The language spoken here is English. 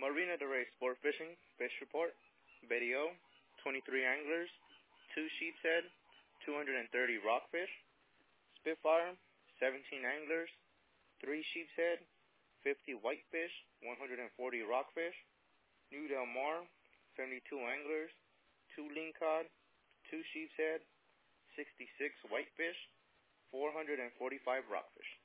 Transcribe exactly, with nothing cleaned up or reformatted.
Marina del Rey Sport Fishing Fish Report. Video, twenty-three anglers, two sheepshead, two hundred thirty rockfish. Spitfire, seventeen anglers, three sheepshead, fifty whitefish, one hundred forty rockfish. New Del Mar, seventy-two anglers, two lingcod, two sheepshead, sixty-six whitefish, four hundred forty-five rockfish.